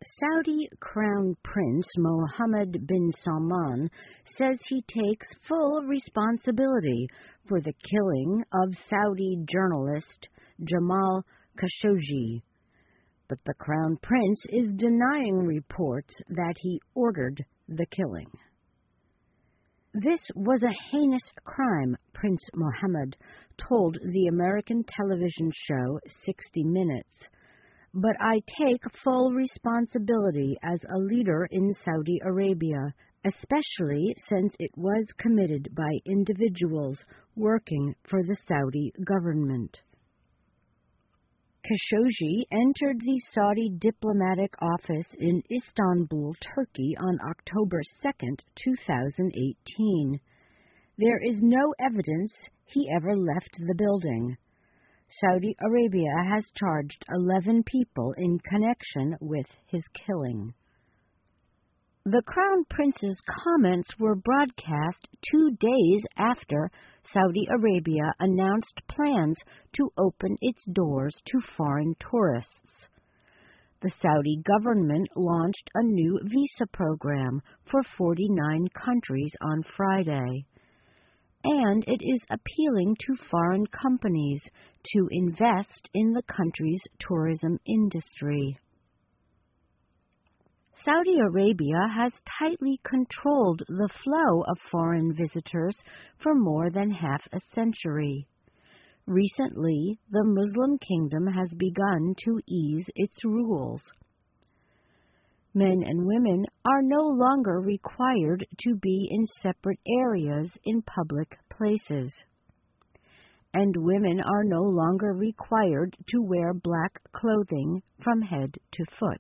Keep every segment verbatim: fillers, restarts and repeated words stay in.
Saudi Crown Prince Mohammed bin Salman says he takes full responsibility for the killing of Saudi journalist Jamal Khashoggi, but the Crown Prince is denying reports that he ordered the killing. This was a heinous crime, Prince Mohammed told the American television show sixty minutes. But I take full responsibility as a leader in Saudi Arabia, especially since it was committed by individuals working for the Saudi government. Khashoggi entered the Saudi diplomatic office in Istanbul, Turkey on October second, two thousand eighteen. There is no evidence he ever left the building. Saudi Arabia has charged eleven people in connection with his killing. The Crown Prince's comments were broadcast two days after Saudi Arabia announced plans to open its doors to foreign tourists. The Saudi government launched a new visa program for forty-nine countries on Friday, and it is appealing to foreign companies to invest in the country's tourism industry. Saudi Arabia has tightly controlled the flow of foreign visitors for more than half a century. Recently, the Muslim kingdom has begun to ease its rules. Men and women are no longer required to be in separate areas in public places. And women are no longer required to wear black clothing from head to foot.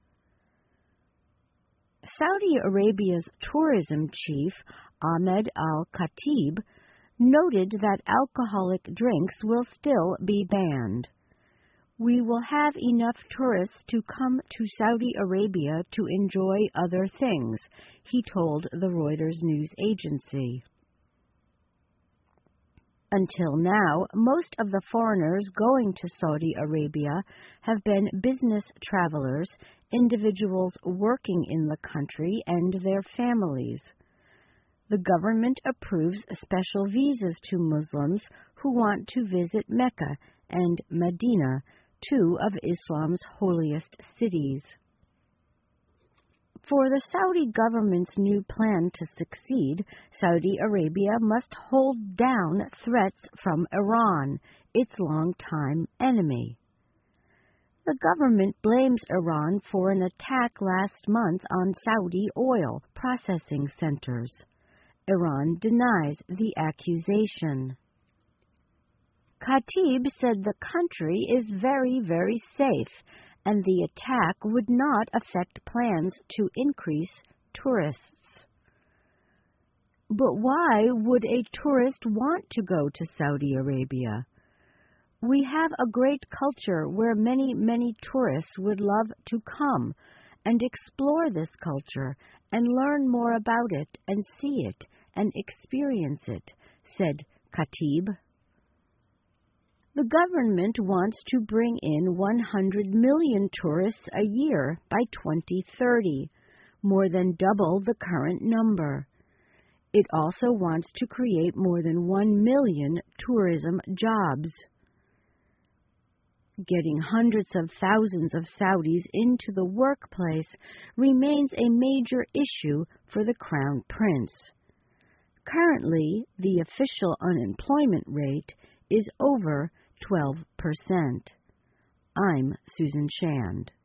Saudi Arabia's tourism chief, Ahmed Al-Khatib, noted that alcoholic drinks will still be banned. We will have enough tourists to come to Saudi Arabia to enjoy other things, he told the Reuters news agency. Until now, most of the foreigners going to Saudi Arabia have been business travelers, individuals working in the country, and their families. The government approves special visas to Muslims who want to visit Mecca and Medina, two of Islam's holiest cities. For the Saudi government's new plan to succeed, Saudi Arabia must hold down threats from Iran, its longtime enemy. The government blames Iran for an attack last month on Saudi oil processing centers. Iran denies the accusation. Khatib said the country is very, very safe, and the attack would not affect plans to increase tourists. But why would a tourist want to go to Saudi Arabia? We have a great culture where many, many tourists would love to come and explore this culture and learn more about it and see it and experience it, said Khatib. The government wants to bring in one hundred million tourists a year by twenty thirty, more than double the current number. It also wants to create more than one million tourism jobs. Getting hundreds of thousands of Saudis into the workplace remains a major issue for the Crown Prince. Currently, the official unemployment rate is over twelve percent. I'm Susan Shand.